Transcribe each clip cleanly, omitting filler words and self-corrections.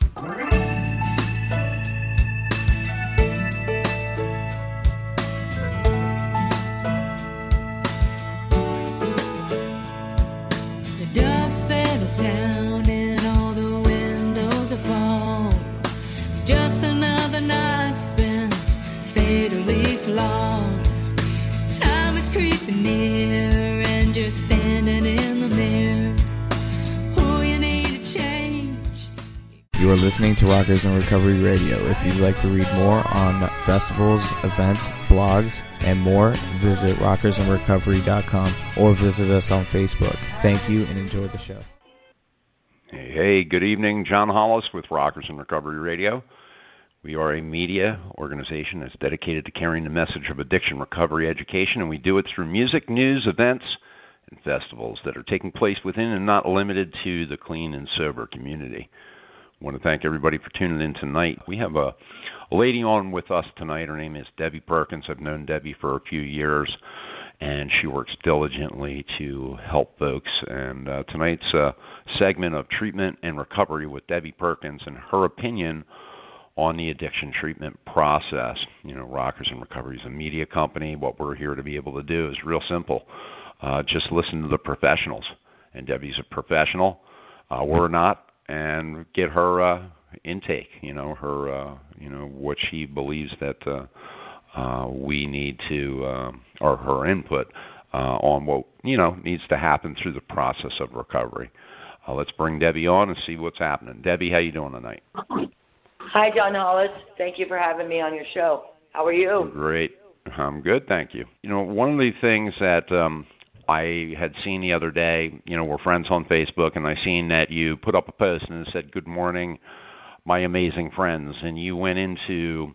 You are listening to Rockers in Recovery Radio. If you'd like to read more on festivals, events, blogs, and more, visit rockersinrecovery.com or visit us on Facebook. Thank you and enjoy the show. Hey, good evening. John Hollis with Rockers in Recovery Radio. We are a media organization that's dedicated to carrying the message of addiction recovery education, and we do it through music, news, events, and festivals that are taking place within and not limited to the clean and sober community. I want to thank everybody for tuning in tonight. We have a lady on with us tonight. Her name is Debbie Perkins. I've known Debbie for a few years, and she works diligently to help folks. And tonight's segment of Treatment and Recovery with Debbie Perkins and her opinion on the addiction treatment process. You know, Rockers in Recovery is a media company. What we're here to be able to do is real simple. Just listen to the professionals. And Debbie's a professional. We're not. And get her intake, her, what she believes that we need to, or her input on what, needs to happen through the process of recovery. Let's bring Debbie on and see what's happening. Debbie, how you doing tonight? Hi, John Hollis. Thank you for having me on your show. How are you? Great. I'm good, thank you. One of the things that I had seen the other day, we're friends on Facebook, and I seen that you put up a post and it said, "Good morning, my amazing friends," and you went into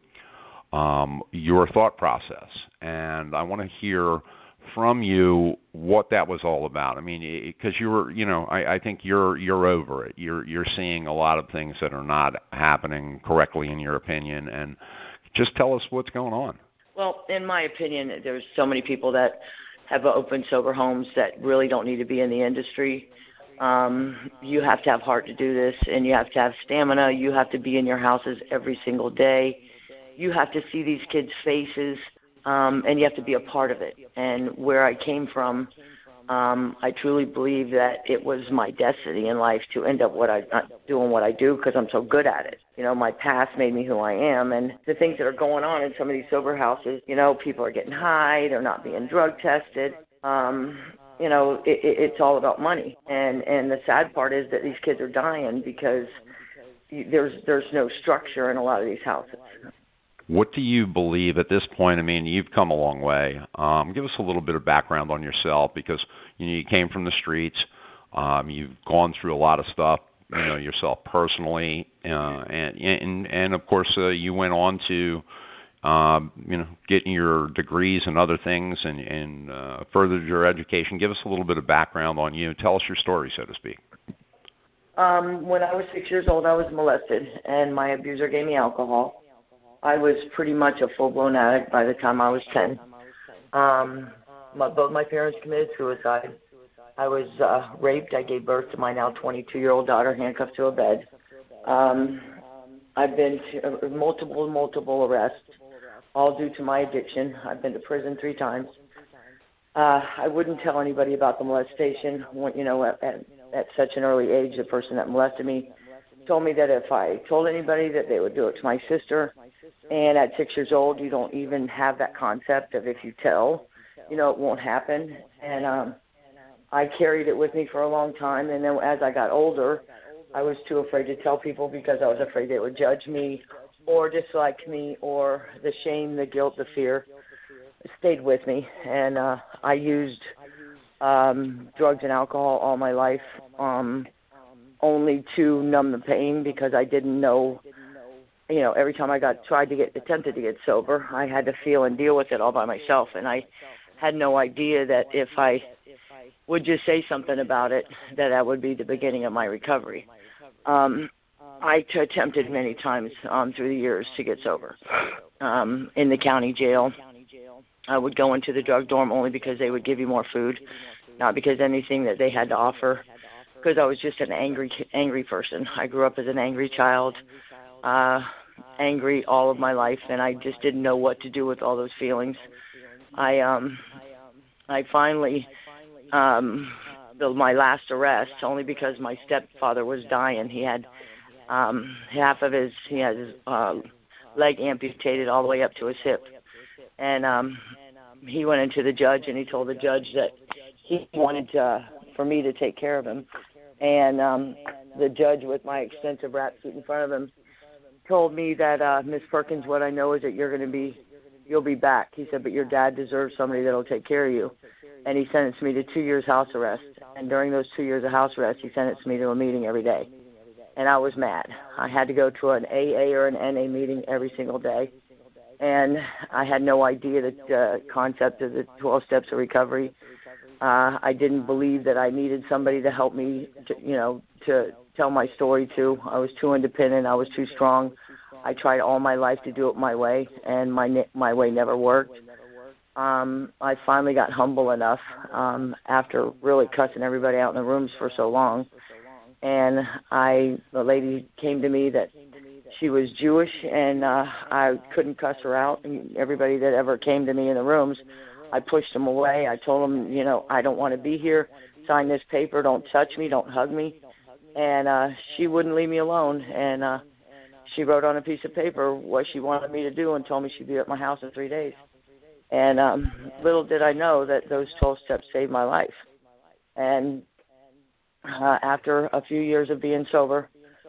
your thought process, and I want to hear from you what that was all about. I mean, because you were, I think you're over it. You're seeing a lot of things that are not happening correctly in your opinion, and just tell us what's going on. Well, in my opinion, there's so many people that have open, sober homes that really don't need to be in the industry. You have to have heart to do this, and you have to have stamina. You have to be in your houses every single day. You have to see these kids' faces, and you have to be a part of it. And where I came from, I truly believe that it was my destiny in life to end up doing what I do because I'm so good at it. My past made me who I am, and the things that are going on in some of these sober houses, people are getting high, they're not being drug tested. It's all about money. And the sad part is that these kids are dying because there's no structure in a lot of these houses. What do you believe at this point? I mean, you've come a long way. Give us a little bit of background on yourself because you came from the streets. You've gone through a lot of stuff, yourself personally, and of course you went on to getting your degrees and other things and furthered your education. Give us a little bit of background on you. Tell us your story, so to speak. When I was 6 years old, I was molested, and my abuser gave me alcohol. I was pretty much a full-blown addict by the time I was 10. Both my parents committed suicide. I was raped. I gave birth to my now 22-year-old daughter handcuffed to a bed. I've been to multiple arrests, all due to my addiction. I've been to prison 3 times. I wouldn't tell anybody about the molestation. At such an early age, the person that molested me told me that if I told anybody that they would do it to my sister. And at 6 years old, you don't even have that concept of if you tell, it won't happen. And I carried it with me for a long time. And then as I got older, I was too afraid to tell people because I was afraid they would judge me or dislike me, or the shame, the guilt, the fear stayed with me. And I used drugs and alcohol all my life, only to numb the pain because I didn't know. Every time I attempted to get sober, I had to feel and deal with it all by myself. And I had no idea that if I would just say something about it, that would be the beginning of my recovery. I attempted many times through the years to get sober. In the county jail, I would go into the drug dorm only because they would give you more food, not because anything that they had to offer because I was just an angry person. I grew up as an angry child, angry all of my life, and I just didn't know what to do with all those feelings. I finally, my last arrest, only because my stepfather was dying. He had his leg amputated all the way up to his hip, and he went into the judge and he told the judge that he wanted for me to take care of him, and the judge, with my extensive rap sheet in front of him, told me that Miss Perkins, what I know is that you'll be back. He said, but your dad deserves somebody that'll take care of you. And he sentenced me to 2 years house arrest. And during those 2 years of house arrest, he sentenced me to a meeting every day. And I was mad. I had to go to an AA or an NA meeting every single day. And I had no idea the concept of the 12 steps of recovery. I didn't believe that I needed somebody to help me, to tell my story to. I was too independent. I was too strong. I tried all my life to do it my way, and my way never worked. I finally got humble enough after really cussing everybody out in the rooms for so long. And the lady came to me that she was Jewish, and I couldn't cuss her out. And everybody that ever came to me in the rooms, I pushed them away. I told them, I don't want to be here. Sign this paper. Don't touch me. Don't hug me. And she wouldn't leave me alone. And she wrote on a piece of paper what she wanted me to do and told me she'd be at my house in 3 days. And little did I know that those 12 steps saved my life. And after a few years of being sober,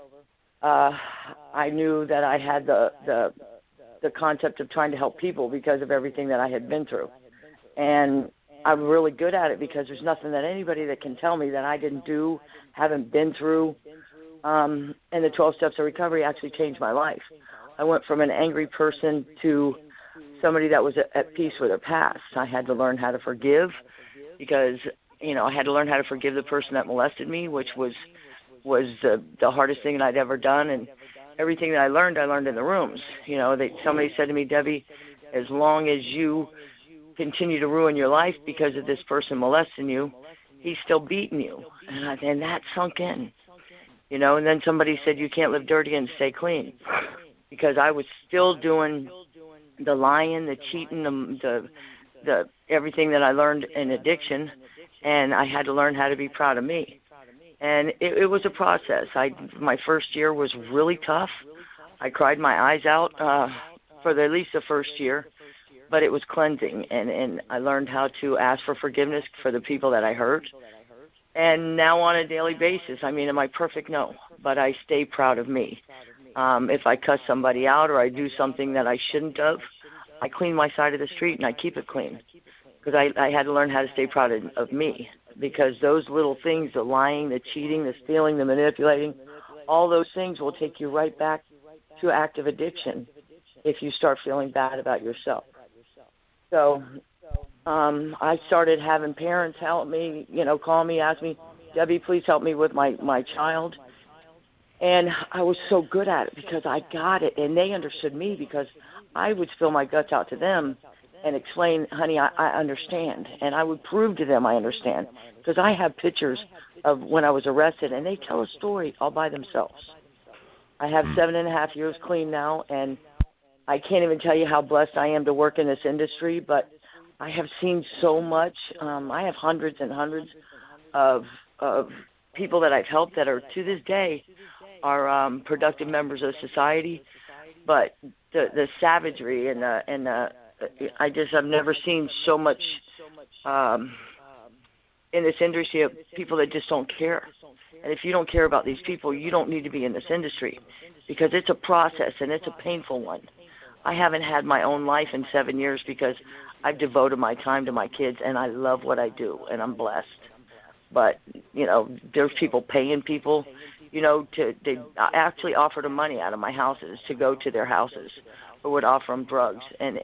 I knew that I had the concept of trying to help people because of everything that I had been through. And I'm really good at it because there's nothing that anybody that can tell me that I didn't do, haven't been through. And the 12 steps of recovery actually changed my life. I went from an angry person to somebody that was at peace with her past. I had to learn how to forgive because, I had to learn how to forgive the person that molested me, which was the hardest thing that I'd ever done. And everything that I learned in the rooms. Somebody said to me, Debbie, as long as you continue to ruin your life because of this person molesting you, he's still beating you. And that sunk in. And then somebody said you can't live dirty and stay clean, because I was still doing the lying, the cheating, the everything that I learned in addiction, and I had to learn how to be proud of me. And it was a process. My first year was really tough. I cried my eyes out for at least the first year, but it was cleansing, and I learned how to ask for forgiveness for the people that I hurt. And now on a daily basis, am I perfect? No, but I stay proud of me. If I cuss somebody out or I do something that I shouldn't have, I clean my side of the street and I keep it clean, because I had to learn how to stay proud of me, because those little things, the lying, the cheating, the stealing, the manipulating, all those things will take you right back to active addiction if you start feeling bad about yourself. So I started having parents help me, call me, ask me, Debbie, please help me with my child. And I was so good at it because I got it, and they understood me, because I would spill my guts out to them and explain, honey, I understand. And I would prove to them I understand, because I have pictures of when I was arrested, and they tell a story all by themselves. I have 7.5 years clean now, and I can't even tell you how blessed I am to work in this industry, but I have seen so much. I have hundreds and hundreds of people that I've helped that are, to this day, are productive members of society. But the savagery and I've never seen so much in this industry of people that just don't care. And if you don't care about these people, you don't need to be in this industry, because it's a process and it's a painful one. I haven't had my own life in 7 years because I've devoted my time to my kids, and I love what I do, and I'm blessed. But, there's people paying people, they actually offer them money out of my houses to go to their houses, or would offer them drugs. And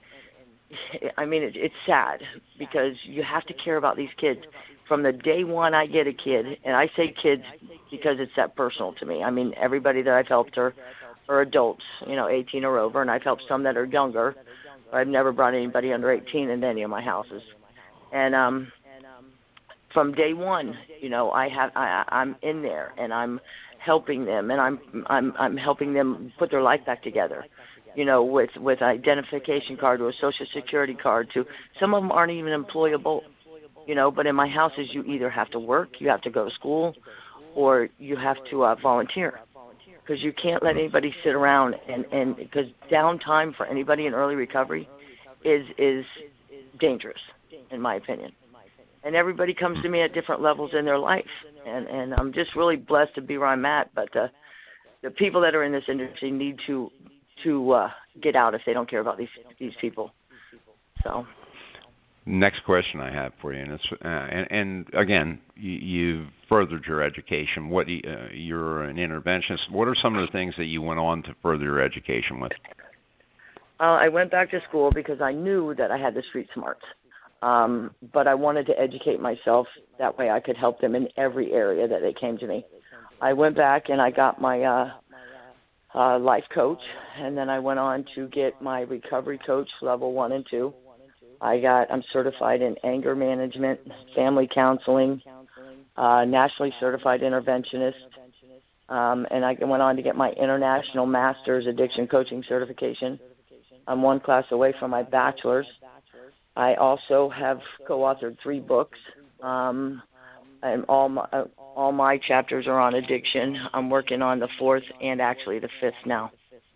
it's sad, because you have to care about these kids. From the day one I get a kid, and I say kids because it's that personal to me. Everybody that I've helped are adults, 18 or over, and I've helped some that are younger. I've never brought anybody under 18 into any of my houses. And from day one, I'm in there and I'm helping them, and I'm helping them put their life back together. With identification card or a social security card. To some of them aren't even employable. But in my houses, you either have to work, you have to go to school, or you have to volunteer, because you can't let anybody sit around and because downtime for anybody in early recovery is dangerous, in my opinion. And everybody comes to me at different levels in their life, and I'm just really blessed to be where I'm at. But the people that are in this industry need to get out if they don't care about these people. So. Next question I have for you, and it's and again, you've furthered your education. You're an interventionist. What are some of the things that you went on to further your education with? I went back to school because I knew that I had the street smarts, but I wanted to educate myself. That way I could help them in every area that they came to me. I went back and I got my life coach, and then I went on to get my recovery coach level 1 and 2. I'm certified in anger management, family counseling, nationally certified interventionist, and I went on to get my international master's addiction coaching certification. I'm one class away from my bachelor's. I also have co-authored 3 books, and all my chapters are on addiction. I'm working on the 4th and actually the 5th now.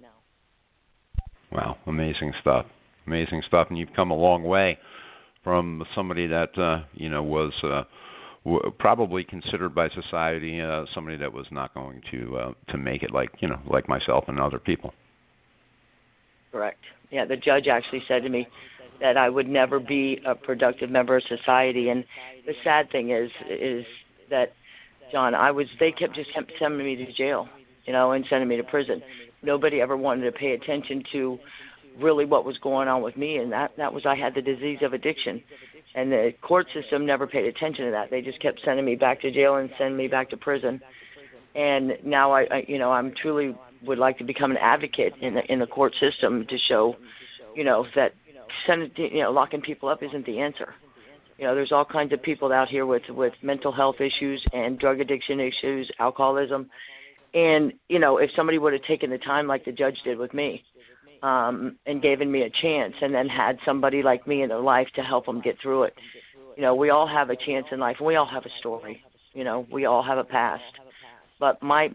Wow, amazing stuff. Amazing stuff, and you've come a long way from somebody that was probably considered by society somebody that was not going to make it, like myself and other people. Correct. Yeah, the judge actually said to me that I would never be a productive member of society, and the sad thing is that, John, they kept sending me to jail, and sending me to prison. Nobody ever wanted to pay attention to really what was going on with me, and that was I had the disease of addiction, and the court system never paid attention to that. They just kept sending me back to jail and sending me back to prison. And now I'm truly would like to become an advocate in the court system to show, that locking people up isn't the answer. There's all kinds of people out here with mental health issues and drug addiction issues, alcoholism, and if somebody would have taken the time like the judge did with me, and given me a chance, and then had somebody like me in their life to help them get through it. We all have a chance in life, and we all have a story. We all have a past. But my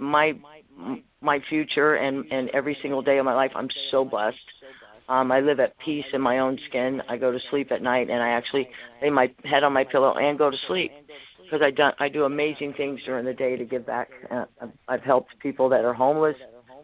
future and every single day of my life, I'm so blessed. I live at peace in my own skin. I go to sleep at night, and I actually lay my head on my pillow and go to sleep, because I do amazing things during the day to give back. I've helped people that are homeless.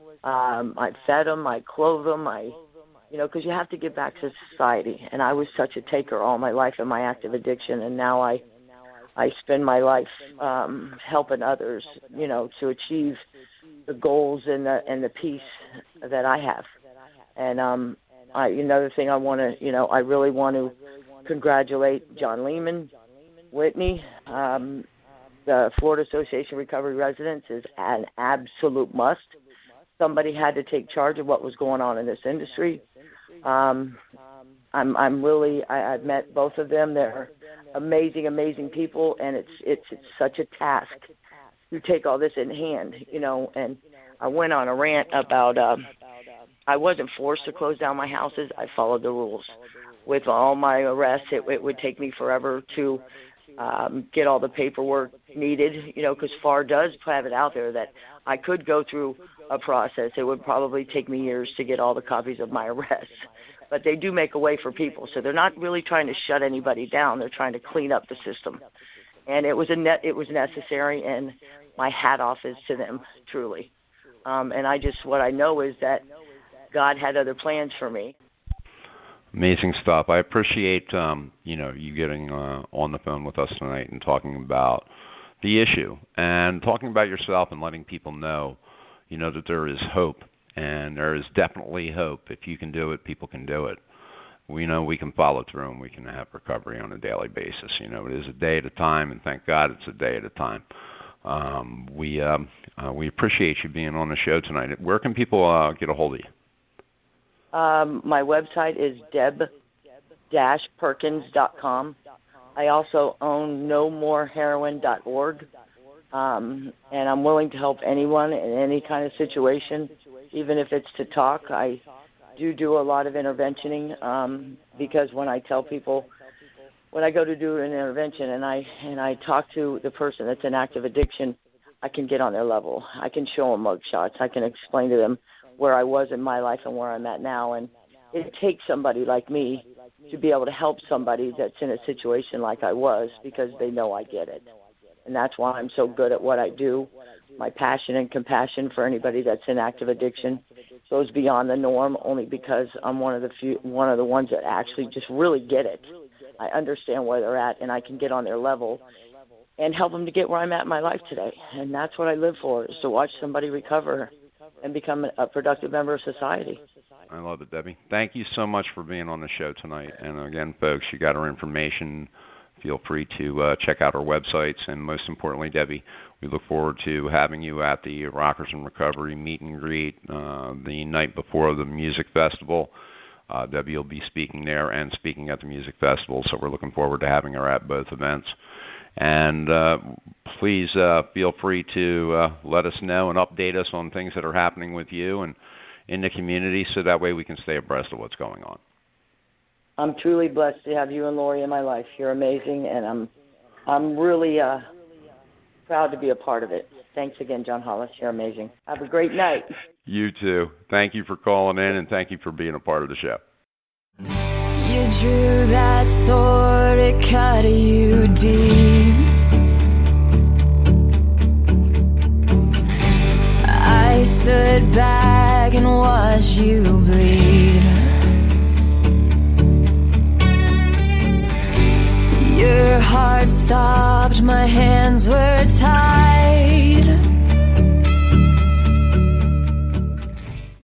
I fed them, I clothed them, because you have to give back to society. And I was such a taker all my life in my active addiction, and now I spend my life helping others, to achieve the goals and the peace that I have. And another thing I really want to congratulate John Lehman, Whitney. The Florida Association of Recovery Residents is an absolute must. Somebody had to take charge of what was going on in this industry. I've met both of them. They're amazing people, and it's such a task to take all this in hand, and I went on a rant about I wasn't forced to close down my houses. I followed the rules. With all my arrests, it would take me forever to get all the paperwork needed, because FAR does have it out there that I could go through a process. It would probably take me years to get all the copies of my arrests. But they do make a way for people. So they're not really trying to shut anybody down. They're trying to clean up the system. And it was necessary, and my hat off is to them, truly. And what I know is that God had other plans for me. Amazing stuff. I appreciate you getting on the phone with us tonight and talking about the issue and talking about yourself and letting people know, that there is hope, and there is definitely hope. If you can do it, people can do it. We know we can follow through, and we can have recovery on a daily basis. It is a day at a time, and thank God it's a day at a time. We appreciate you being on the show tonight. Where can people get a hold of you? My website is deb-perkins.com. I also own nomoreheroin.org, and I'm willing to help anyone in any kind of situation, even if it's to talk. I do a lot of interventioning because when I tell people, when I go to do an intervention and I talk to the person that's in active addiction, I can get on their level. I can show them mugshots. I can explain to them where I was in my life and where I'm at now. And it takes somebody like me to be able to help somebody that's in a situation like I was, because they know I get it. And that's why I'm so good at what I do. My passion and compassion for anybody that's in active addiction goes beyond the norm, only because I'm one of the ones that actually just really get it. I understand where they're at, and I can get on their level and help them to get where I'm at in my life today. And that's what I live for, is to watch somebody recover and become a productive member of society. I love it, Debbie. Thank you so much for being on the show tonight. And again, folks, you got our information. Feel free to check out our websites. And most importantly, Debbie, we look forward to having you at the Rockers in Recovery meet and greet the night before the music festival. Debbie will be speaking there and speaking at the music festival, so we're looking forward to having her at both events. And please feel free to let us know and update us on things that are happening with you and in the community, so that way we can stay abreast of what's going on. I'm truly blessed to have you and Lori in my life. You're amazing, and I'm really proud to be a part of it. Thanks again, John Hollis. You're amazing. Have a great night. You too. Thank you for calling in, and thank you for being a part of the show. You drew that sword, it cut you deep. I stood back and watched you bleed. Your heart stopped, my hands were tied.